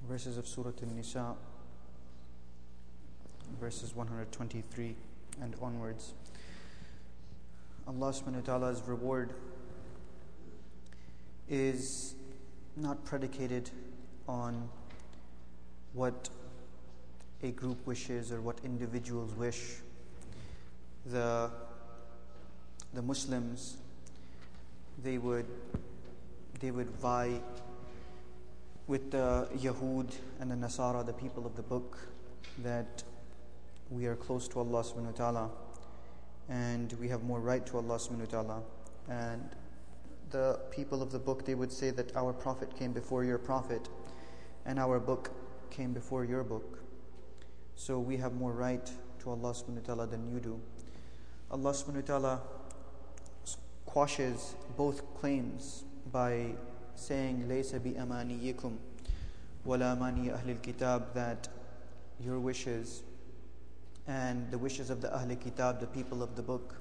verses of Surah An-Nisa, verses 123 and onwards. Allah subhanahu wa ta'ala's reward is not predicated on what a group wishes or what individuals wish. The Muslims, they would vie with the Yahud and the Nasara, the people of the book, that we are close to Allah subhanahu wa ta'ala and we have more right to Allah subhanahu wa ta'ala. And the people of the book, they would say that our prophet came before your prophet and our book came before your book. So we have more right to Allah subhanahu wa ta'ala than you do. Allah subhanahu wa ta'ala quashes both claims by saying laysa bi amaniyikum wala amani ahli al-kitab, that your wishes and the wishes of the Ahl Kitab, the people of the book,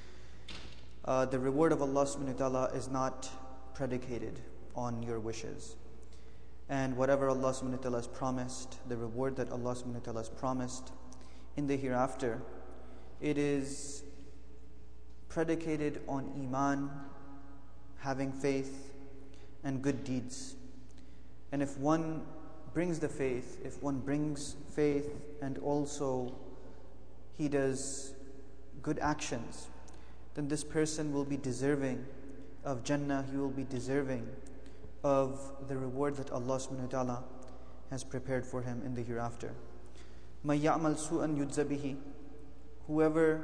the reward of Allah subhanahu wa ta'ala is not predicated on your wishes. And whatever Allah subhanahu wa ta'ala has promised, the reward that Allah subhanahu wa ta'ala has promised in the hereafter, it is predicated on iman, having faith, and good deeds. And if one brings the faith, if one brings faith and also he does good actions, then this person will be deserving of Jannah, he will be deserving of the reward that Allah subhanahu wa ta'ala has prepared for him in the hereafter. مَن يَعْمَلْ سُوءًا يُجْزَ بِهِ, whoever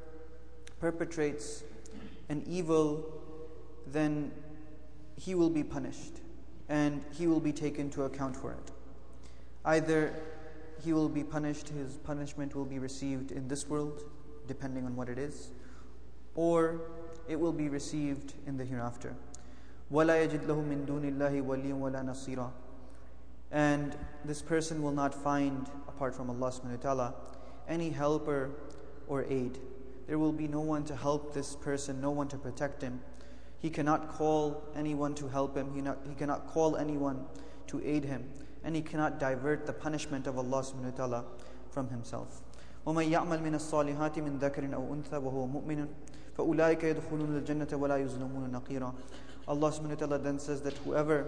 perpetrates an evil, then he will be punished and he will be taken to account for it. Either he will be punished, his punishment will be received in this world, depending on what it is, or it will be received in the hereafter. وَلَا يَجِدْ لَهُ مِن دُونِ اللَّهِ وَلِيًّا وَلَا نَصِيرًا, and this person will not find, apart from Allah subhanahu wa ta'ala, any helper or aid. There will be no one to help this person, no one to protect him. He cannot call anyone to help him, he cannot call anyone to aid him, and he cannot divert the punishment of Allah subhanahu wa ta'ala from himself. وَمَن يَعْمَلْ مِنَ الصَّالِحَاتِ مِن ذَكَرٍ أَوْ أُنثَى وَهُوَ مُؤْمِنٌ فَأُولَٰئِكَ يَدْخُلُونَ الْجَنَّةَ وَلَا يُظْلَمُونَ نَقِيرًا. Allah subhanahu wa ta'ala then says that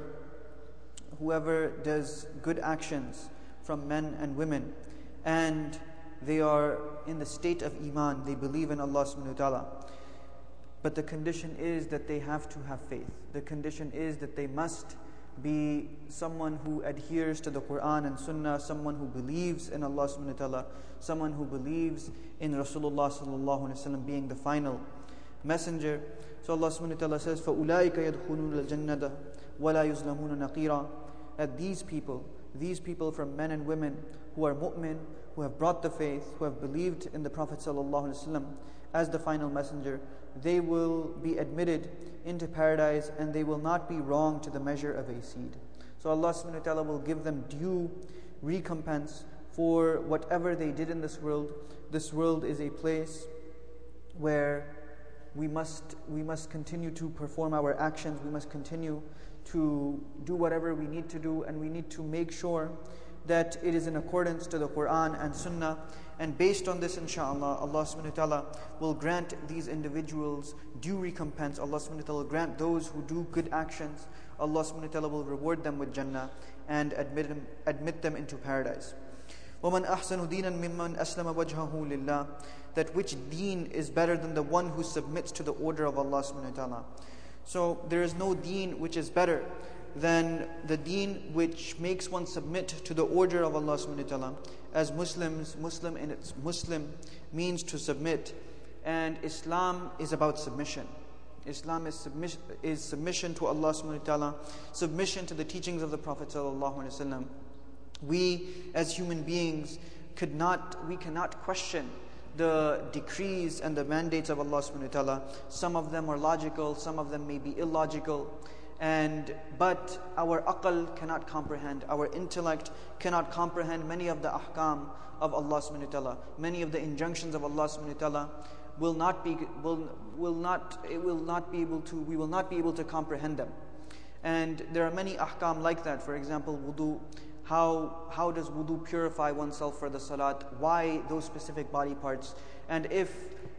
whoever does good actions from men and women, and they are in the state of iman, they believe in Allah subhanahu wa ta'ala, but the condition is that they have to have faith. The condition is that they must be someone who adheres to the Quran and Sunnah, someone who believes in Allah subhanahu wa ta'ala, someone who believes in Rasulullah sallallahu alaihi wasallam being the final messenger. So Allah subhanahu wa ta'ala says, فَأُولَٰئِكَ يَدْخُلُونَ الْجَنَّةَ وَلَا يُظْلَمُونَ نَقِيرًا, that these people from men and women who are mu'min, who have brought the faith, who have believed in the Prophet sallallahu alaihi wasallam as the final messenger, they will be admitted into paradise and they will not be wrong to the measure of a seed. So Allah subhanahu wa ta'ala will give them due recompense for whatever they did in this world. This world is a place where we must continue to perform our actions, we must continue to do whatever we need to do, and we need to make sure that it is in accordance to the Quran and Sunnah. And based on this, inshallah, Allah subhanahu wa ta'ala will grant these individuals due recompense. Allah subhanahu wa ta'ala will grant those who do good actions, Allah subhanahu wa ta'ala will reward them with Jannah and admit them into paradise. وَمَنْ أَحْسَنُ دِينًا مِمَّنْ أَسْلَمَ وَجْهَهُ لِلَّهِ, that which deen is better than the one who submits to the order of Allah subhanahu wa ta'ala. So there is no deen which is better than the deen which makes one submit to the order of Allah subhanahu wa ta'ala. As Muslims, Muslim in its Muslim means to submit, and Islam is about submission. Islam is submission to Allah subhanahu wa ta'ala, submission to the teachings of the Prophet sallallahu alaihi wasallam. We as human beings we cannot question the decrees and the mandates of Allah subhanahu wa ta'ala. Some of them are logical, some of them may be illogical, but our aql cannot comprehend, our intellect cannot comprehend many of the ahkam of Allah subhanahu wa ta'ala. Many of the injunctions of Allah subhanahu wa ta'ala we will not be able to comprehend them. And there are many ahkam like that. For example, wudu, how does wudu purify oneself for the salat, why those specific body parts. And if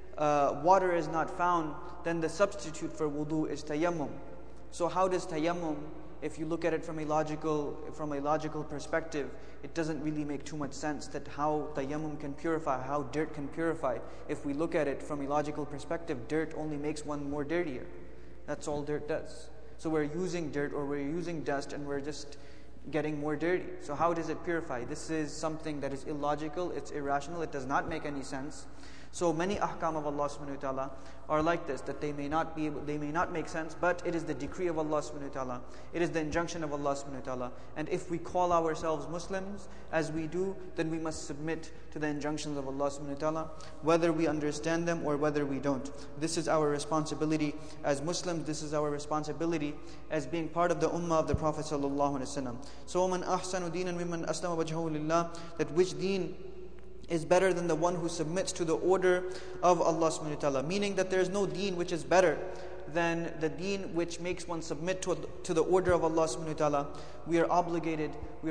water is not found, then the substitute for wudu is tayammum. So how does tayammum, if you look at it from a logical perspective, it doesn't really make too much sense that how tayammum can purify, how dirt can purify. If we look at it from a logical perspective, dirt only makes one more dirtier. That's all dirt does. So we're using dirt or we're using dust and we're just getting more dirty. So how does it purify? This is something that is illogical, it's irrational, it does not make any sense. So many ahkam of Allah subhanahu wa ta'ala are like this, that they may not make sense, but it is the decree of Allah subhanahu wa ta'ala. It is the injunction of Allah subhanahu wa ta'ala. And if we call ourselves Muslims, as we do, then we must submit to the injunctions of Allah subhanahu wa ta'ala, whether we understand them or whether we don't. This is our responsibility as Muslims, this is our responsibility as being part of the ummah of the Prophet sallallahu alaihi wasallam. So man ahsanu deenan mimman aslama wajhahu lillah, that which deen is better than the one who submits to the order of Allah subhanahu wa ta'ala. Meaning that there is no deen which is better than the deen which makes one submit to the order of Allah subhanahu wa ta'ala. We are obligated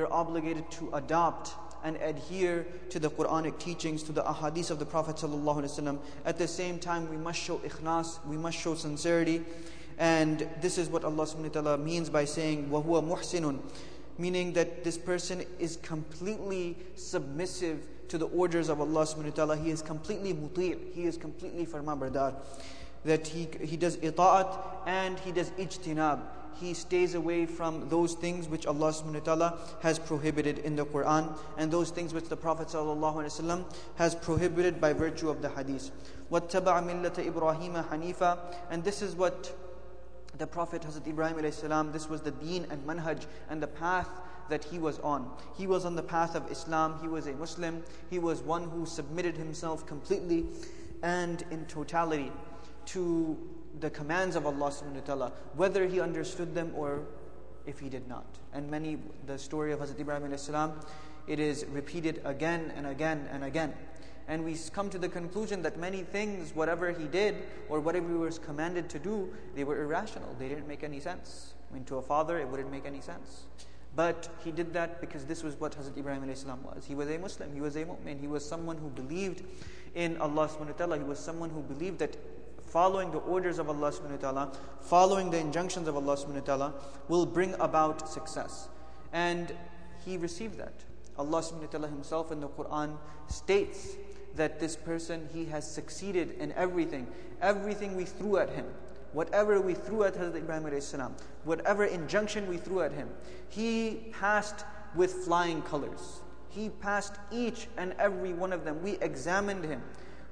to adopt and adhere to the Quranic teachings, to the ahadith of the Prophet sallallahu alaihi wasallam. At the same time, we must show ikhlas, we must show sincerity. And this is what Allah subhanahu wa ta'ala means by saying وَهُوَ مُحْسِنٌ, meaning that this person is completely submissive to the orders of Allah subhanahu wa ta'ala. He is completely muti', he is completely farmabardar. That he does ita'at and he does ijtinab. He stays away from those things which Allah subhanahu wa ta'ala has prohibited in the Quran, and those things which the Prophet sallallahu alaihi wasallam has prohibited by virtue of the hadith. وَاتَّبَعَ مِلَّةَ إِبْرَاهِيمَ حَنِيفًا, and this is what the Prophet Hazrat Ibrahim alayhi salam, this was the deen and manhaj and the path that he was on. He was on the path of Islam, he was a Muslim, he was one who submitted himself completely and in totality to the commands of Allah subhanahu wa ta'ala, whether he understood them or if he did not. And the story of Hazrat Ibrahim alayhi salam, it is repeated again and again and again. And we come to the conclusion that many things, whatever he did or whatever he was commanded to do, they were irrational. They didn't make any sense. I mean, to a father, it wouldn't make any sense. But he did that because this was what Hazrat Ibrahim alayhi salam was. He was a Muslim, he was a mu'min, he was someone who believed in Allah subhanahu wa ta'ala. He was someone who believed that following the orders of Allah subhanahu wa ta'ala, following the injunctions of Allah subhanahu wa ta'ala will bring about success. And he received that. Allah subhanahu wa ta'ala himself in the Quran states that this person, he has succeeded in everything. Everything we threw at him, whatever we threw at Hazrat Ibrahim alayhi salam, whatever injunction we threw at him, he passed with flying colors. He passed each and every one of them. We examined him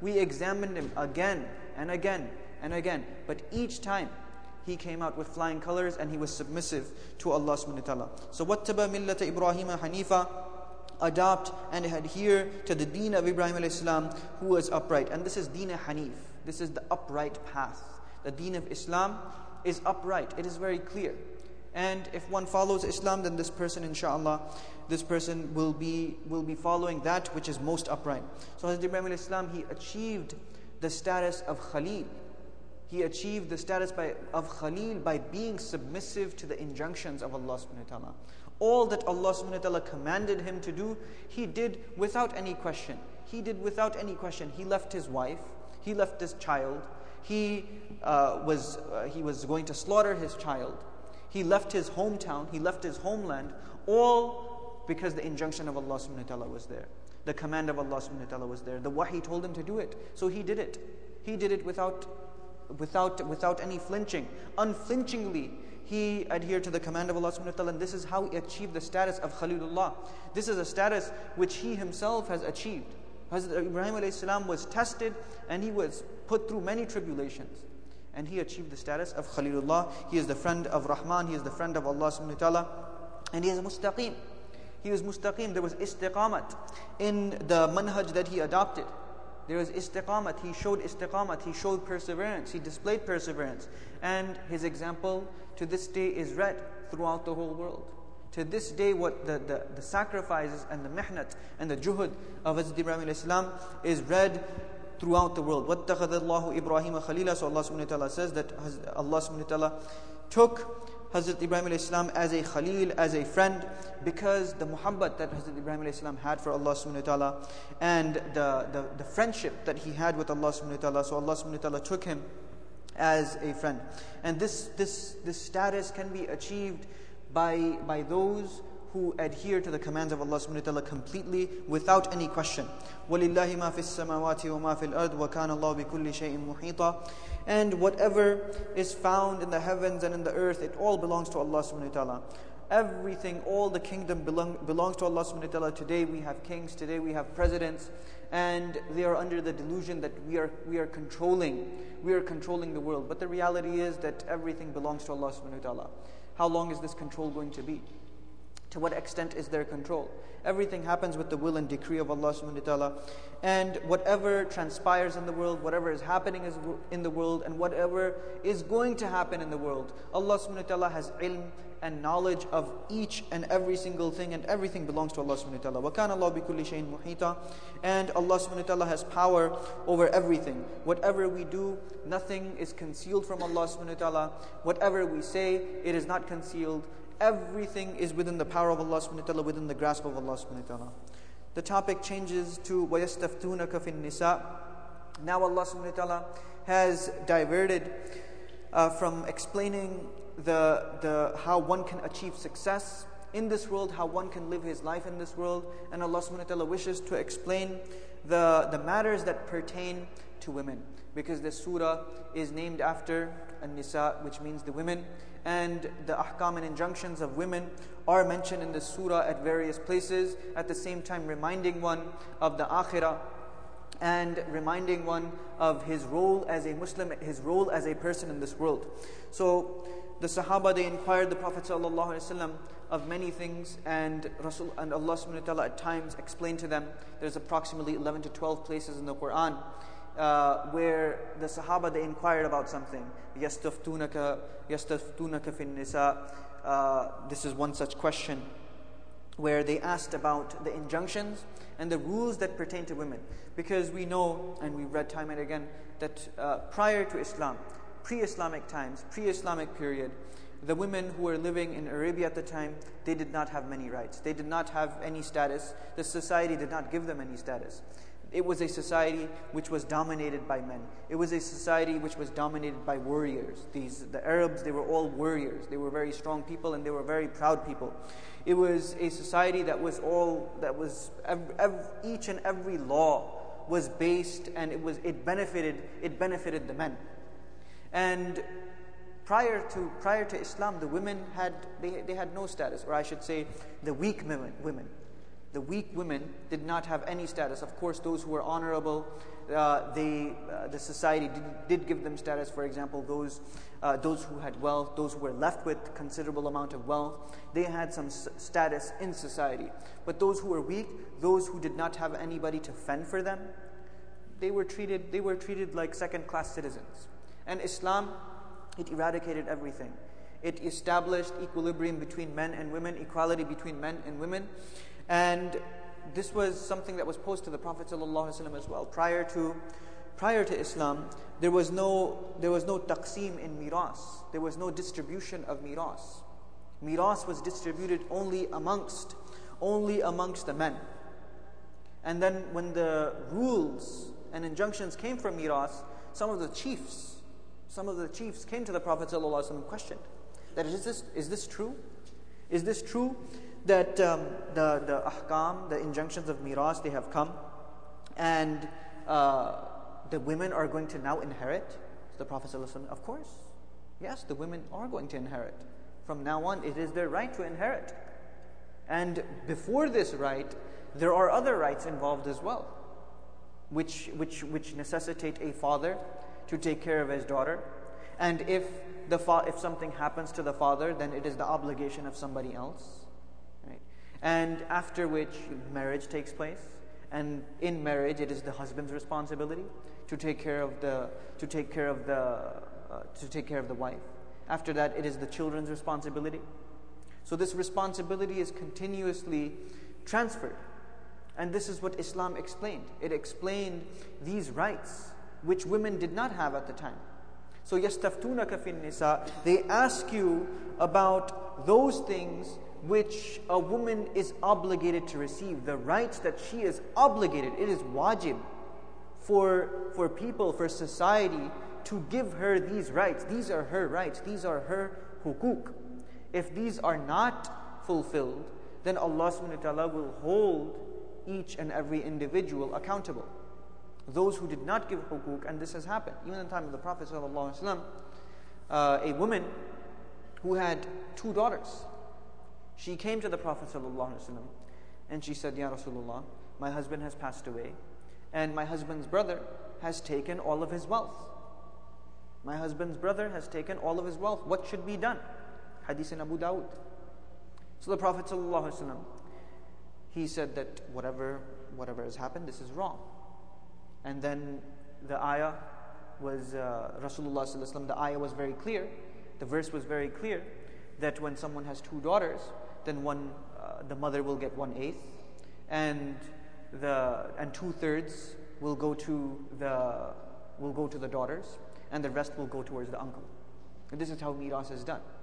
again and again and again. But each time he came out with flying colors and he was submissive to Allah subhanahu wa ta'ala. So وَاتَّبَى مِلَّةَ إِبْرَاهِيمَ حَنِيفًا, adopt and adhere to the deen of Ibrahim alayhi salam, who was upright. And this is deen hanif. This is the upright path. The deen of Islam is upright. It is very clear. And if one follows Islam, then this person, inshallah, this person will be following that which is most upright. So Hazrat Ibrahim alayhi salam, he achieved the status of Khalil. He achieved the status of Khalil by being submissive to the injunctions of Allah subhanahu wa ta'ala. All that Allah subhanahu wa ta'ala commanded him to do, he did without any question. He left his wife, he left his child, he was going to slaughter his child. He left his hometown, he left his homeland, all because the injunction of Allah subhanahu wa ta'ala was there. The command of Allah subhanahu wa ta'ala was there. The wahi told him to do it. So he did it. He did it without any flinching. Unflinchingly, he adhered to the command of Allah subhanahu wa ta'ala, and this is how he achieved the status of Khalilullah. This is a status which he himself has achieved. Hazrat Ibrahim alayhi salam was tested and he was put through many tribulations. And he achieved the status of Khalilullah. He is the friend of Rahman, he is the friend of Allah subhanahu wa ta'ala. And he is mustaqim. He was mustaqim. There was istiqamat in the manhaj that he adopted. There was istiqamat. He showed perseverance. He displayed perseverance. And his example to this day is read throughout the whole world. To this day, what the sacrifices and the mihnat and the juhud of Hazrat Ibrahim alayhi salam is read throughout the world. وَاتَّخَذَ اللَّهُ إِبْرَاهِيمَ خَلِيلًا. So Allah subhanahu wa ta'ala says that Allah subhanahu wa ta'ala took Hazrat Ibrahim alayhi salam as a Khalil, as a friend, because the muhabbat that Hazrat Ibrahim alayhi salam had for Allah subhanahu wa ta'ala, and the friendship that he had with Allah subhanahu wa ta'ala. So Allah subhanahu wa ta'ala took him as a friend. And this status can be achieved by those who adhere to the commands of Allah subhanahu wa ta'ala completely, without any question. وَلِلَّهِ مَا فِي السَّمَاوَاتِ وَمَا فِي الْأَرْضِ وَكَانَ اللَّهُ بِكُلِّ شَيْءٍ مُحِيطًا. And whatever is found in the heavens and in the earth, it all belongs to Allah subhanahu wa ta'ala. Everything, all the kingdom belongs to Allah subhanahu wa ta'ala. Today we have kings, today we have presidents, and they are under the delusion that we are controlling the world. But the reality is that everything belongs to Allah subhanahu wa ta'ala. How long is this control going to be? To what extent is their control? Everything happens with the will and decree of Allah subhanahu wa ta'ala. And whatever transpires in the world, whatever is happening in the world, and whatever is going to happen in the world, Allah subhanahu wa ta'ala has ilm and knowledge of each and every single thing, and everything belongs to Allah subhanahu wa ta'ala. وَكَانَ اللَّهُ بِكُلِّ شَيْءٍ مُحِيطًا. And Allah subhanahu wa ta'ala has power over everything. Whatever we do, nothing is concealed from Allah subhanahu wa ta'ala. Whatever we say, it is not concealed. Everything is within the power of Allah subhanahu wa ta'ala, within the grasp of Allah subhanahu wa ta'ala. The topic changes to وَيَسْتَفْتُونَكَ فِي النِّسَاءِ. Now Allah subhanahu wa ta'ala has diverted from explaining the how one can achieve success in this world, how one can live his life in this world, and Allah subhanahu wa ta'ala wishes to explain the matters that pertain to women, because this surah is named after An-Nisa, which means the women, and the ahkam and injunctions of women are mentioned in this surah at various places, at the same time reminding one of the akhirah and reminding one of his role as a Muslim, his role as a person in this world. So the Sahaba, they inquired the Prophet ﷺ of many things, and Allah subhanahu wa ta'ala at times explained to them. There's approximately 11 to 12 places in the Quran where the Sahaba, they inquired about something. يَسْتَفْتُونَكَ فِي النِّسَاءِ. This is one such question, where they asked about the injunctions and the rules that pertain to women. Because we know, and we've read time and again, that prior to Islam, pre-Islamic times, pre-Islamic period, the women who were living in Arabia at the time, they did not have many rights. They did not have any status. The society did not give them any status. It was a society which was dominated by men. It was a society which was dominated by warriors. The Arabs, they were all warriors. They were very strong people, and they were very proud people. It was a society each and every law was based, and it benefited the men. And prior to Islam, the women had no status, or I should say, the weak women. The weak women did not have any status. Of course, those who were honorable, the society did give them status. For example, those who had wealth, those who were left with considerable amount of wealth, they had some status in society. But those who were weak, those who did not have anybody to fend for them, they were treated like second-class citizens. And Islam, it eradicated everything. It established equilibrium between men and women, equality between men and women. And this was something that was posed to the Prophet ﷺ as well. Prior to Islam, there was no taqseem in miras. There was no distribution of miras. Miras was distributed only amongst the men. And then when the rules and injunctions came from miras, some of the chiefs came to the Prophet ﷺ and questioned that is this true? Is this true that the ahkam, the injunctions of miras, they have come, and the women are going to now inherit? The Prophet ﷺ, of course, yes, the women are going to inherit. From now on, it is their right to inherit. And before this right, there are other rights involved as well, which necessitate a father to take care of his daughter. And if something happens to the father, then it is the obligation of somebody else. And after which marriage takes place, and in marriage it is the husband's responsibility to take care of the wife. After that, it is the children's responsibility. So this responsibility is continuously transferred, and this is what Islam explained. It explained these rights which women did not have at the time. So يَسْتَفْتُونَكَ فِي النِّسَاءِ, they ask you about those things which a woman is obligated to receive, the rights that she is obligated. It is wajib for people, for society to give her these rights. These are her rights. These are her hukuk. If these are not fulfilled, then Allah subhanahu wa ta'ala will hold each and every individual accountable. Those who did not give hukuk, and this has happened. Even in the time of the Prophet ﷺ, a woman who had 2 daughters, she came to the Prophet ﷺ and she said, Ya Rasulullah, my husband has passed away and my husband's brother has taken all of his wealth. My husband's brother has taken all of his wealth. What should be done? Hadith in Abu Dawud. So the Prophet ﷺ, he said that whatever has happened, this is wrong. And then the ayah was, Rasulullah ﷺ, the ayah was very clear, the verse was very clear, that when someone has 2 daughters, then the mother will get 1/8, and 2/3 will go to the daughters, and the rest will go towards the uncle. And this is how miras is done.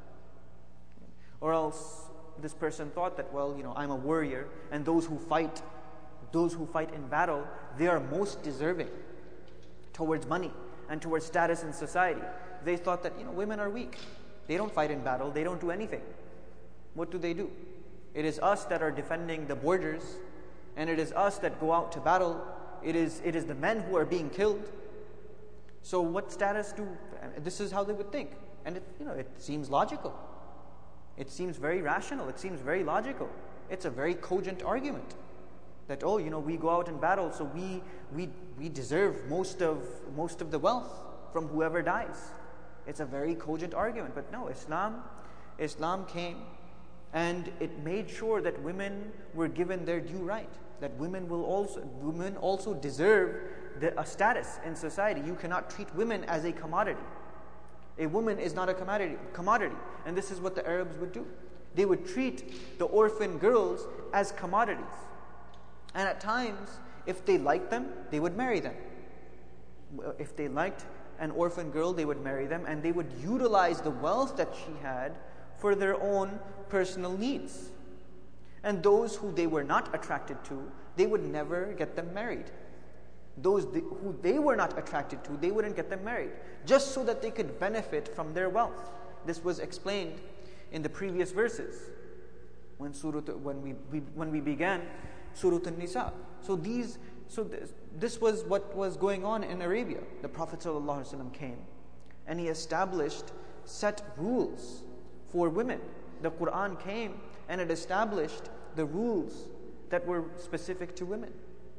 Or else this person thought that, well, I'm a warrior, and those who fight in battle, they are most deserving towards money and towards status in society. They thought that, women are weak. They don't fight in battle. They don't do anything. What do? It is us that are defending the borders, and it is us that go out to battle. It is the men who are being killed. So what status this is how they would think. And it seems logical. It seems very rational. It seems very logical. It's a very cogent argument. That, we go out in battle, so we deserve most of the wealth from whoever dies. It's a very cogent argument. But no, Islam came and it made sure that women were given their due right. That women also deserve a status in society. You cannot treat women as a commodity. A woman is not a commodity. And this is what the Arabs would do. They would treat the orphan girls as commodities. And at times, if they liked them, they would marry them. If they liked an orphan girl, they would marry them, and they would utilize the wealth that she had for their own personal needs. And those who they were not attracted to, they would never get them married. Those who they were not attracted to, they wouldn't get them married, just so that they could benefit from their wealth. This was explained in the previous verses when we began Surah An-Nisa. So this was what was going on in Arabia. The Prophet ﷺ came and he established set rules for women. The Quran came and it established the rules that were specific to women.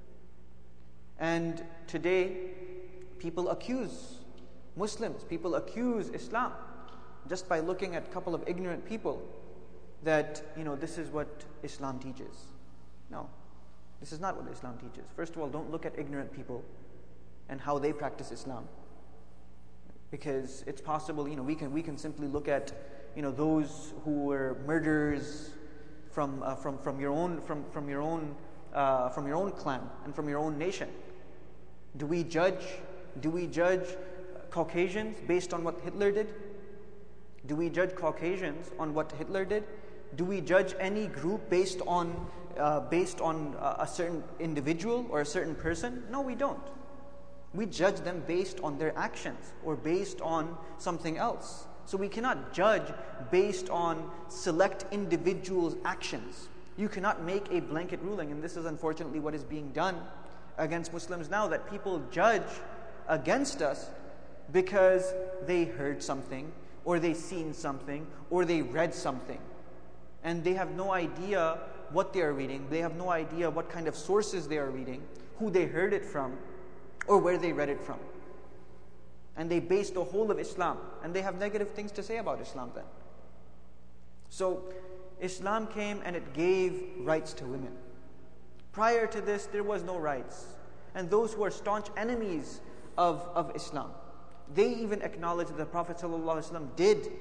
And today, people accuse Muslims, people accuse Islam, just by looking at a couple of ignorant people, that, this is what Islam teaches. No, this is not what Islam teaches. First of all, don't look at ignorant people and how they practice Islam. Because it's possible, we can simply look at, those who were murderers from your own clan and from your own nation. Do we judge Caucasians based on what Hitler did? Do we judge Caucasians on what Hitler did? Do we judge any group based on a certain individual or a certain person? No, we don't. We judge them based on their actions or based on something else. So we cannot judge based on select individuals' actions. You cannot make a blanket ruling, and this is unfortunately what is being done against Muslims now, that people judge against us because they heard something, or they seen something, or they read something. And they have no idea what they are reading. They have no idea what kind of sources they are reading, who they heard it from, or where they read it from. And they base the whole of Islam, and they have negative things to say about Islam then. So Islam came and it gave rights to women. Prior to this, there was no rights. And those who are staunch enemies of Islam, they even acknowledged that the Prophet ﷺ did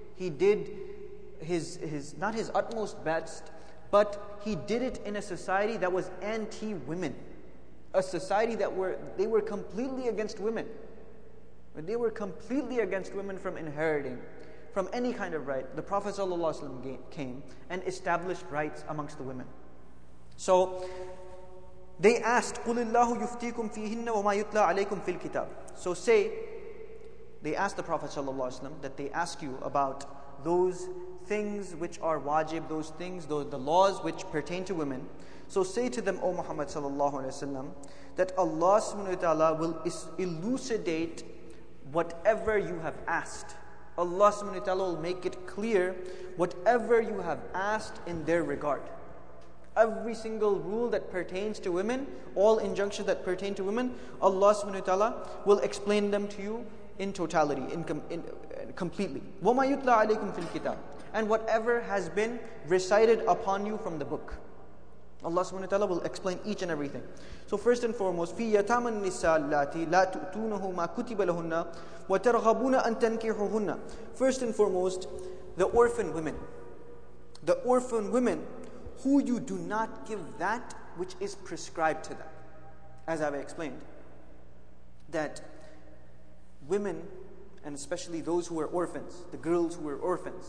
his not his utmost best, but he did it in a society that was anti-women. A society they were completely against women. They were completely against women from inheriting, from any kind of right. The Prophet ﷺ came and established rights amongst the women. So they asked, قُلِ اللَّهُ يُفْتِيكُمْ فِيهِنَّ وَمَا يُتْلَى عَلَيْكُمْ فِي الْكِتَابِ. So say, they asked the Prophet ﷺ that they ask you about those things which are wajib, those things, the laws which pertain to women. So say to them, O Muhammad ﷺ, that Allah subhanahu wa ta'ala will elucidate whatever you have asked. Allah subhanahu wa ta'ala will make it clear whatever you have asked in their regard. Every single rule that pertains to women, all injunctions that pertain to women, Allah subhanahu wa ta'ala will explain them to you in totality, completely. وَمَا يُتْلَى عَلَيْكُمْ فِي الْكِتَابِ. And whatever has been recited upon you from the book. Allah subhanahu wa ta'ala will explain each and everything. So first and foremost, فِي يَتَامَ النِّسَاءِ اللَّاتِي لَا تُؤْتُونَهُ مَا كُتِبَ لَهُنَّ وَتَرْغَبُونَ أَن تَنْكِحُوهُنَّ. First and foremost, the orphan women. The orphan women who you do not give that which is prescribed to them. As I've explained, that women, and especially those who were orphans, the girls who were orphans,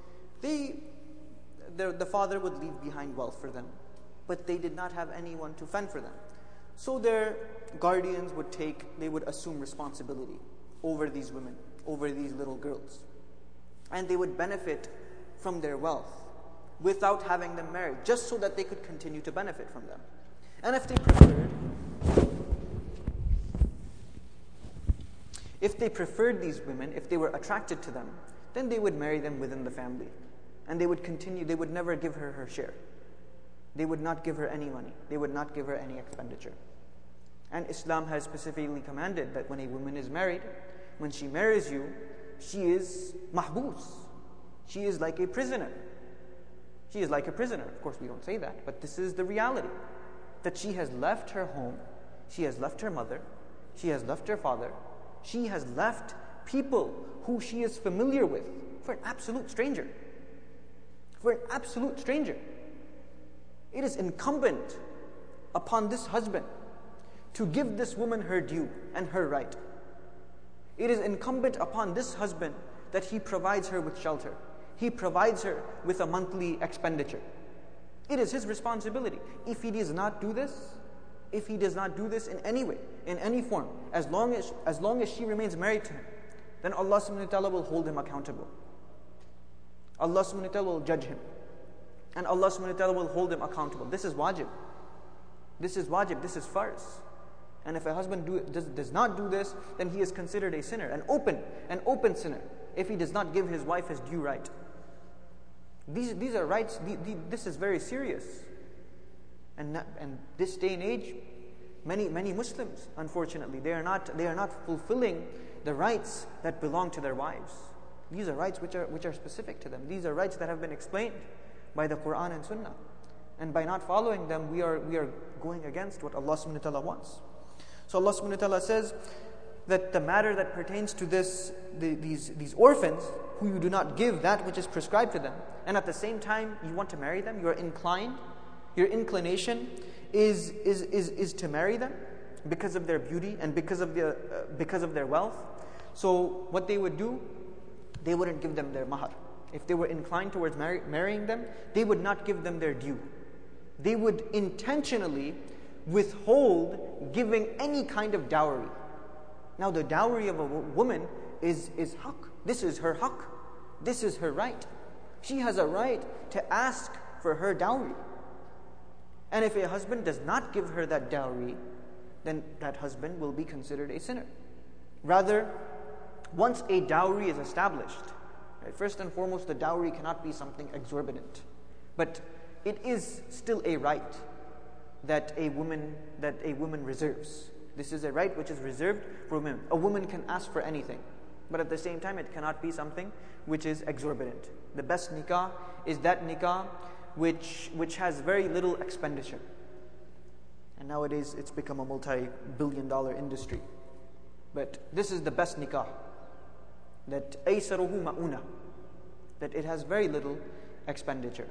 the father would leave behind wealth for them, but they did not have anyone to fend for them. So their guardians would assume responsibility over these women, over these little girls. And they would benefit from their wealth without having them married, just so that they could continue to benefit from them. And if they preferred these women, if they were attracted to them, then they would marry them within the family. And they would never give her her share. They would not give her any money. They would not give her any expenditure. And Islam has specifically commanded that when a woman is married, when she marries you, she is mahbus. She is like a prisoner. She is like a prisoner. Of course, we don't say that, but this is the reality. That she has left her home, she has left her mother, she has left her father, she has left people who she is familiar with for an absolute stranger. For an absolute stranger. It is incumbent upon this husband to give this woman her due and her right. It is incumbent upon this husband that he provides her with shelter. He provides her with a monthly expenditure. It is his responsibility. If he does not do this, in any way, in any form, as long as she remains married to him, then Allah subhanahu wa ta'ala will hold him accountable. Allah subhanahu wa ta'ala will judge him. And Allah subhanahu wa ta'ala will hold him accountable. This is wajib. This is wajib. This is farz. And if a husband does not do this, then he is considered a sinner, an open sinner, if he does not give his wife his due right. These are rights. This is very serious. And this day and age, many Muslims, unfortunately, they are not fulfilling the rights that belong to their wives. These are rights which are specific to them. These are rights that have been explained by the Quran and Sunnah. And by not following them, we are going against what Allah subhanahu wa ta'ala wants. So Allah subhanahu wa ta'ala says that the matter that pertains to these orphans, who you do not give that which is prescribed to them, and at the same time you want to marry them, you are inclined, your inclination is to marry them because of their beauty and because of their wealth. So what they would do, they wouldn't give them their mahar. If they were inclined towards marrying them, they would not give them their due. They would intentionally withhold giving any kind of dowry. Now the dowry of a woman is haqq. This is her haqq. This is her right. She has a right to ask for her dowry. And if a husband does not give her that dowry, then that husband will be considered a sinner. Rather, once a dowry is established, right, first and foremost, the dowry cannot be something exorbitant. But it is still a right that a woman reserves. This is a right which is reserved for women. A woman can ask for anything, but at the same time it cannot be something which is exorbitant. The best nikah is that nikah which has very little expenditure. And nowadays it's become a multi-billion-dollar industry. But this is the best nikah. That aysaruhu ma'una. That it has very little expenditure.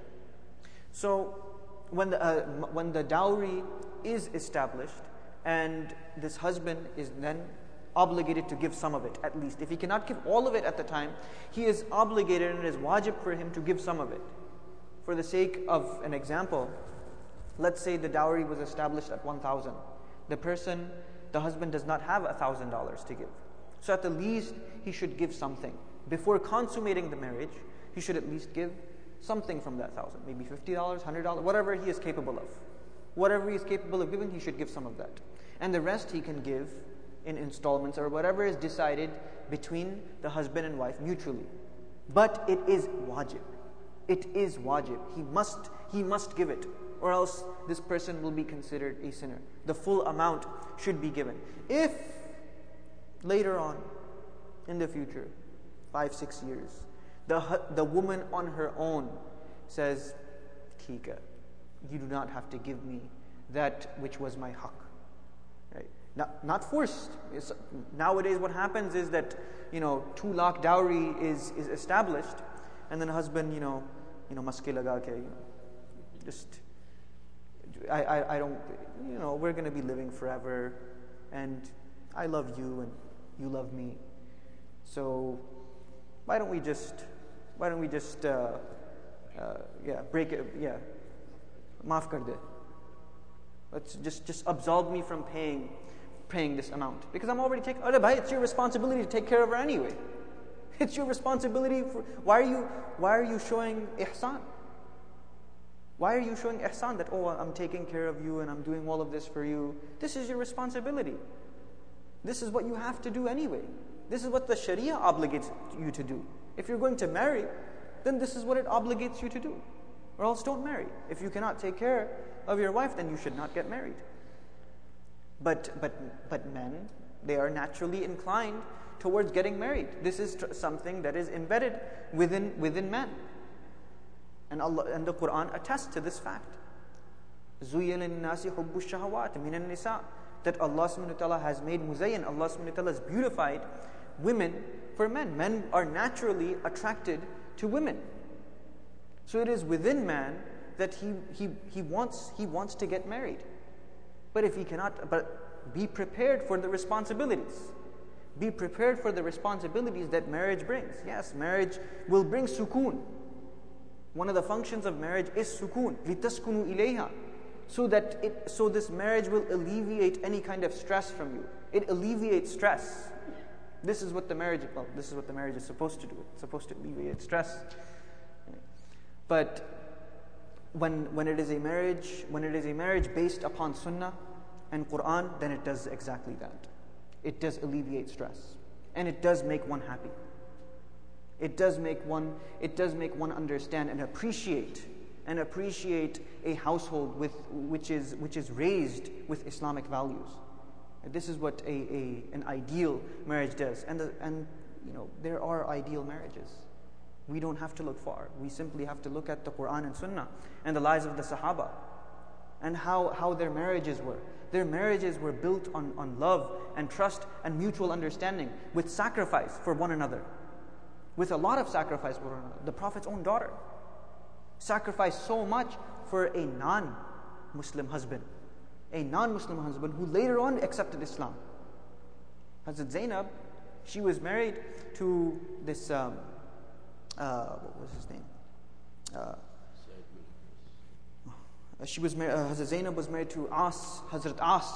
So when the dowry is established and this husband is then obligated to give some of it at least. If he cannot give all of it at the time, he is obligated and it is wajib for him to give some of it. For the sake of an example, let's say the dowry was established at 1,000. The husband does not have $1,000 to give. So at the least, he should give something. Before consummating the marriage, he should at least give something from that 1,000. Maybe $50, $100, whatever he is capable of. Whatever he is capable of giving, he should give some of that. And the rest he can give in installments or whatever is decided between the husband and wife mutually. But it is wajib. It is wajib. He must give it, or else this person will be considered a sinner. The full amount should be given. If later on, in the future, 5-6 years, the woman on her own says, "Theek hai, you do not have to give me that which was my haqq." Right? Not forced. Nowadays what happens is that 2 lakh dowry is established, and then husband maske laga ke, just I don't, we're going to be living forever, and I love you and you love me, so why don't we just break it, maaf kar de. Let's just absolve me from paying this amount, because I'm already taking. Arre bhai, it's your responsibility to take care of her anyway. It's your responsibility. Why are you showing ihsan? Why are you showing ihsan that, I'm taking care of you and I'm doing all of this for you? This is your responsibility. This is what you have to do anyway. This is what the Sharia obligates you to do. If you're going to marry, then this is what it obligates you to do. Or else don't marry. If you cannot take care of your wife, then you should not get married. But men, they are naturally inclined towards getting married. This is something that is embedded within men. And Allah and the Quran attests to this fact. زُيِّنَ لِلنَّاسِ حُبُّ الشَّهَوَاتِ مِنَ النِّسَاءِ, that Allah subhanahu wa ta'ala has made muzayyin, Allah subhanahu wa ta'ala has beautified women for men. Men are naturally attracted to women. So it is within man that he wants to get married. But if he cannot, but be prepared for the responsibilities. Be prepared for the responsibilities that marriage brings. Yes, marriage will bring sukoon. One of the functions of marriage is sukoon. لِتَسْكُنُوا إِلَيْهَا, so this marriage will alleviate any kind of stress from you. It alleviates stress. This is what the marriage is supposed to do. It's supposed to alleviate stress. But when it is a marriage based upon sunnah and Quran, then it does exactly that. It does alleviate stress, and it does make one happy. It does make one understand and appreciate a household which is raised with Islamic values. And this is what an ideal marriage does. And there are ideal marriages. We don't have to look far. We simply have to look at the Quran and Sunnah and the lives of the Sahaba and how their marriages were. Their marriages were built on love and trust and mutual understanding, with sacrifice for one another. With a lot of sacrifice for one another. The Prophet's own daughter sacrificed so much for a non-Muslim husband. A non-Muslim husband who later on accepted Islam. Hazrat Zainab, she was married to this, what was his name? Hazrat Zainab was married to Hazrat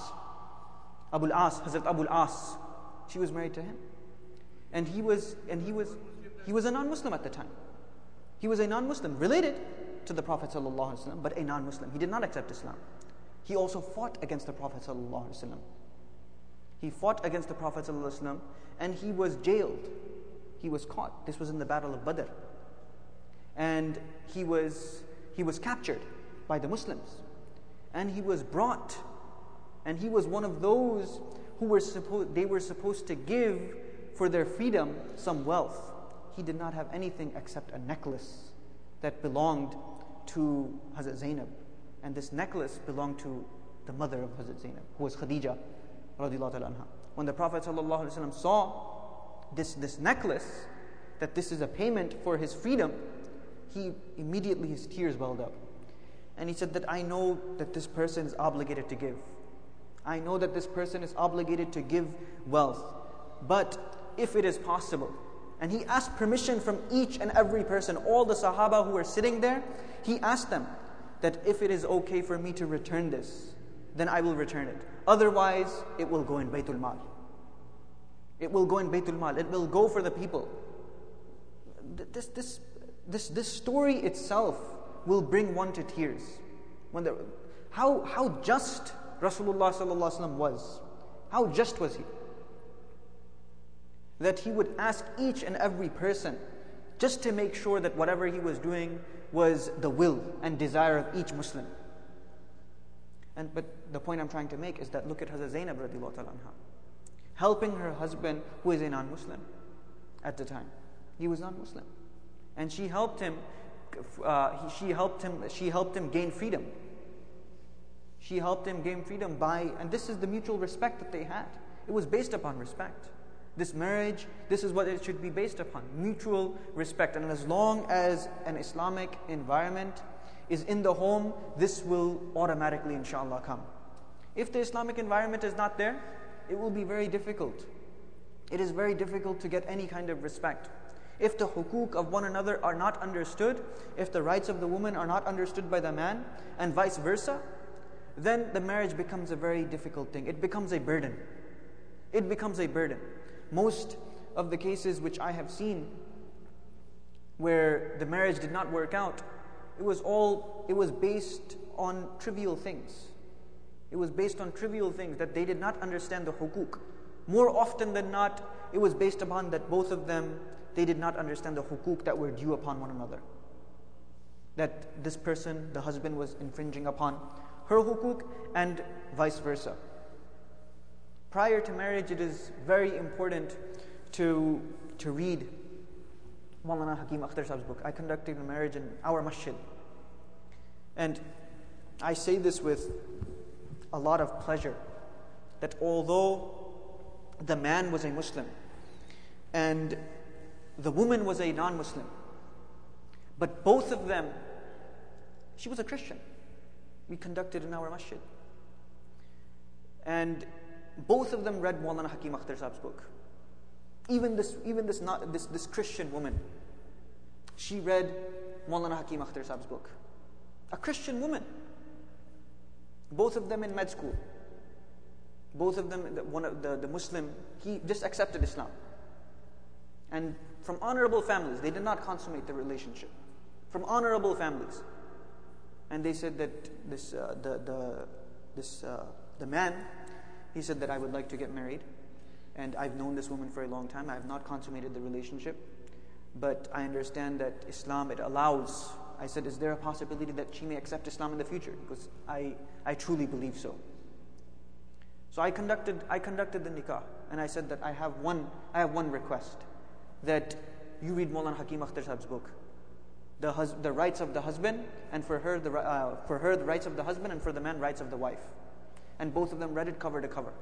Abul As. She was married to him. And he was a non-Muslim at the time. He was a non-Muslim, related to the Prophet ﷺ, but a non-Muslim. He did not accept Islam. He also fought against the Prophet ﷺ. He fought against the Prophet ﷺ, and he was jailed. He was caught. This was in the Battle of Badr. And he was captured by the Muslims. And he was brought. And he was one of those who were supposed to give for their freedom some wealth. He did not have anything except a necklace that belonged to Hazrat Zainab. And this necklace belonged to the mother of Hazrat Zainab, who was Khadija radiallahu ta'ala anha. When the Prophet ﷺ saw this necklace, that this is a payment for his freedom, his tears welled up. And he said that I know that this person is obligated to give. I know that this person is obligated to give wealth. But if it is possible, and he asked permission from each and every person, all the Sahaba who were sitting there, he asked them that if it is okay for me to return this, then I will return it. Otherwise, it will go in Baytul Mal. It will go in Baytul Mal. It will go for the people. This story itself will bring one to tears. How just Rasulullah sallallahu alaihi wasallam was. How just was he? That he would ask each and every person just to make sure that whatever he was doing was the will and desire of each Muslim. But the point I'm trying to make is that look at Hazrat Zainab radiallahu ta'ala anha, helping her husband who is a non-Muslim at the time. He was non-Muslim, and she helped him. She helped him gain freedom. She helped him gain freedom and this is the mutual respect that they had. It was based upon respect. This marriage, this is what it should be based upon, mutual respect. And as long as an Islamic environment is in the home, this will automatically, inshallah, come. If the Islamic environment is not there, it will be very difficult. It is very difficult to get any kind of respect. If the hukuk of one another are not understood, if the rights of the woman are not understood by the man, and vice versa, then the marriage becomes a very difficult thing. It becomes a burden. It becomes a burden. Most of the cases which I have seen where the marriage did not work out, it was based on trivial things. It was based on trivial things that they did not understand the hukuk. More often than not, it was based upon that both of them, they did not understand the hukuk that were due upon one another. That this person, the husband, was infringing upon her hukuk and vice versa. Prior to marriage, it is very important to read Maulana Hakim Akhtar Sahib's book. I conducted a marriage in our masjid. And I say this with a lot of pleasure, that although the man was a Muslim and the woman was a non-Muslim, but both of them, she was a Christian. We conducted in our masjid. And both of them read Maulana Hakim Akhtar Sahib's book. Even this Christian woman, she read Maulana Hakim Akhtar Sahib's book. A Christian woman. Both of them in med school. Both of them, the Muslim, he just accepted Islam. And from honorable families, they did not consummate the relationship. From honorable families. And they said that the man, he said that I would like to get married, and I've known this woman for a long time. I have not consummated the relationship, but I understand that Islam, it allows. I said, is there a possibility that she may accept Islam in the future? Because I truly believe so. So I conducted the nikah, and I said that I have one request, that you read Maulana Hakim Akhtar Sahib's book, the rights of the husband, and for her the rights of the husband, and for the man rights of the wife. And both of them read it cover to cover.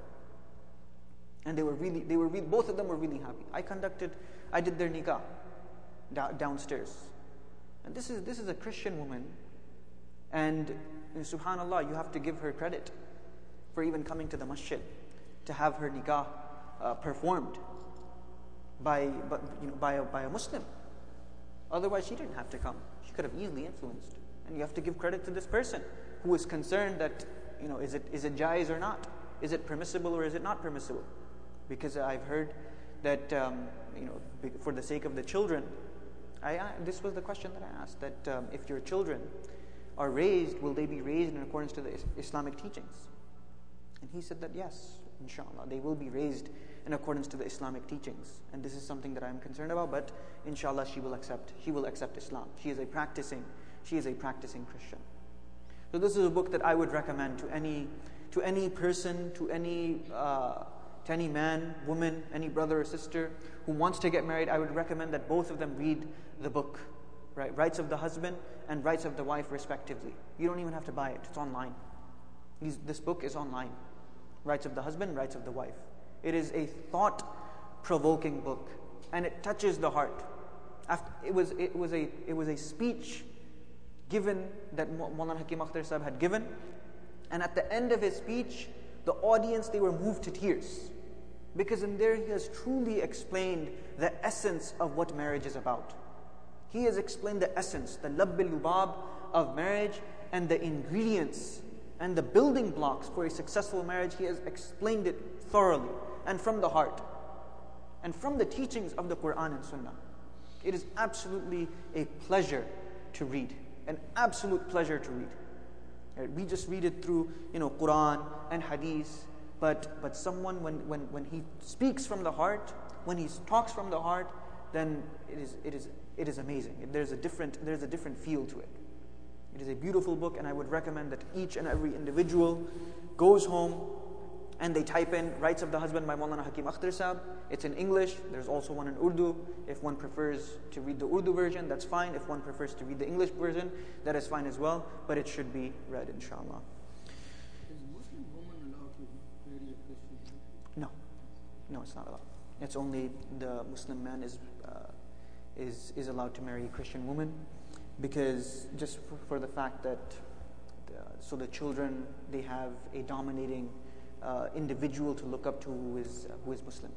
And both of them were really happy. I did their nikah downstairs. And this is a Christian woman. And subhanallah, you have to give her credit for even coming to the masjid to have her nikah performed by a Muslim. Otherwise, she didn't have to come. She could have easily influenced. And you have to give credit to this person who is concerned that, is it jaiz or not? Is it permissible or is it not permissible? Because I've heard that, for the sake of the children, this was the question that I asked, that if your children are raised, will they be raised in accordance to the Islamic teachings? And he said that yes, inshallah, they will be raised in accordance to the Islamic teachings. And this is something that I'm concerned about, but inshallah he will accept Islam. She is a practicing Christian. So this is a book that I would recommend to any person, to any man, woman, any brother or sister who wants to get married. I would recommend that both of them read the book, right? Rights of the husband and Rights of the wife, respectively. You don't even have to buy it; it's online. This book is online. Rights of the husband, Rights of the wife. It is a thought-provoking book, and it touches the heart. It was a speech given that Maulana Hakim Akhtar Sahib had given, and at the end of his speech, the audience, they were moved to tears. Because in there he has truly explained the essence of what marriage is about. He has explained the essence, the labbil lubab of marriage, and the ingredients and the building blocks for a successful marriage. He has explained it thoroughly and from the heart and from the teachings of the Quran and Sunnah. It is absolutely a pleasure to read, an absolute pleasure to read. Right? We just read it through, Quran and Hadith, but someone when he speaks from the heart, when he talks from the heart, then it is amazing. There's a different feel to it. It is a beautiful book, and I would recommend that each and every individual goes home and they type in Rights of the Husband by Maulana Hakim Akhtar Sahib. It's in English. There's also one in Urdu. If one prefers to read the Urdu version, that's fine. If one prefers to read the English version, that is fine as well. But it should be read, inshallah. Is Muslim woman allowed to marry a Christian? No, it's not allowed. It's only the Muslim man is allowed to marry a Christian woman, because just for the fact that so the children, they have a dominating individual to look up to who is Muslim.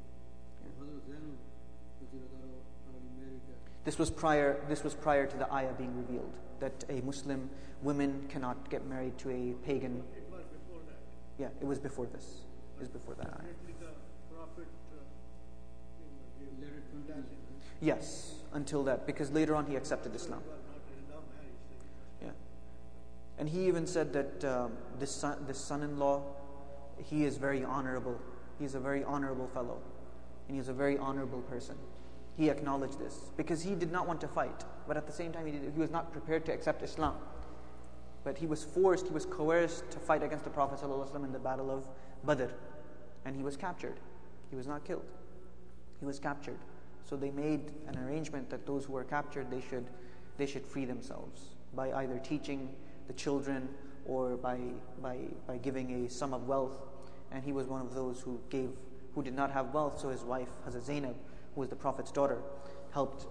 This was prior to the ayah being revealed, that a Muslim woman cannot get married to a pagan. It was before that. Yeah, it was before this. It was before that ayah. Apparently the Prophet Let it continue. Yes, until that, because later on he accepted Islam. was not in love marriage. So Yeah, and he even said that this son-in-law, he is very honorable. He's a very honorable fellow, and he's a very honorable person. He acknowledged this because he did not want to fight, but at the same time he was not prepared to accept Islam. But he was coerced to fight against the Prophet ﷺ in the Battle of Badr, and he was captured. He was not killed. He was captured. So they made an arrangement that those who were captured, they should free themselves by either teaching the children or by giving a sum of wealth. And he was one of those who did not have wealth. So his wife, Hazrat Zainab, who was the Prophet's daughter, helped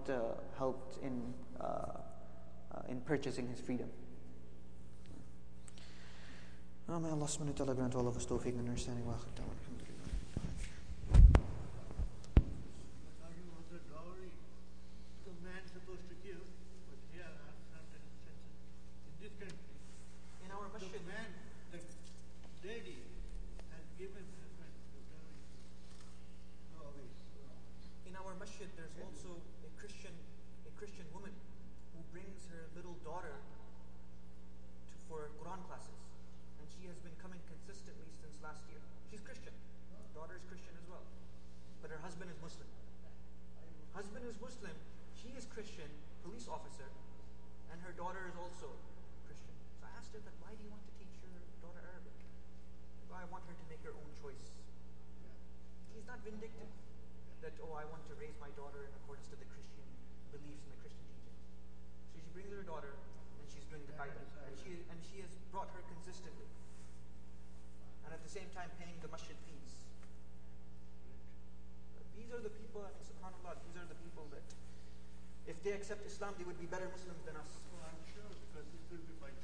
in purchasing his freedom. Oh, may Allah subhanahu wa ta'ala grant all of us tawfiq and understanding. talking about the dowry the man supposed to give, but here are certain instances. In this country, In our the masjid, man, the daddy, has given husband the dowry to away. in our masjid, there's also a Christian woman who brings her little daughter for Quran classes, and she has been coming consistently since last year. She's Christian. Daughter is Christian as well, but her husband is Muslim. Husband is Muslim. She is Christian, police officer, and her daughter is also Christian. So I asked her that, why do you want to teach your daughter Arabic? Well, I want her to make her own choice. She's not vindictive. That, I want to raise my daughter in accordance to the Christian beliefs and the Christian teachings. So she brings her daughter, and she's doing the Qaida. And she has brought her consistently. And at the same time paying the masjid fees. These are the people, I mean, subhanAllah, these are the people that, if they accept Islam, they would be better Muslims than us. So I'm sure, because this will be by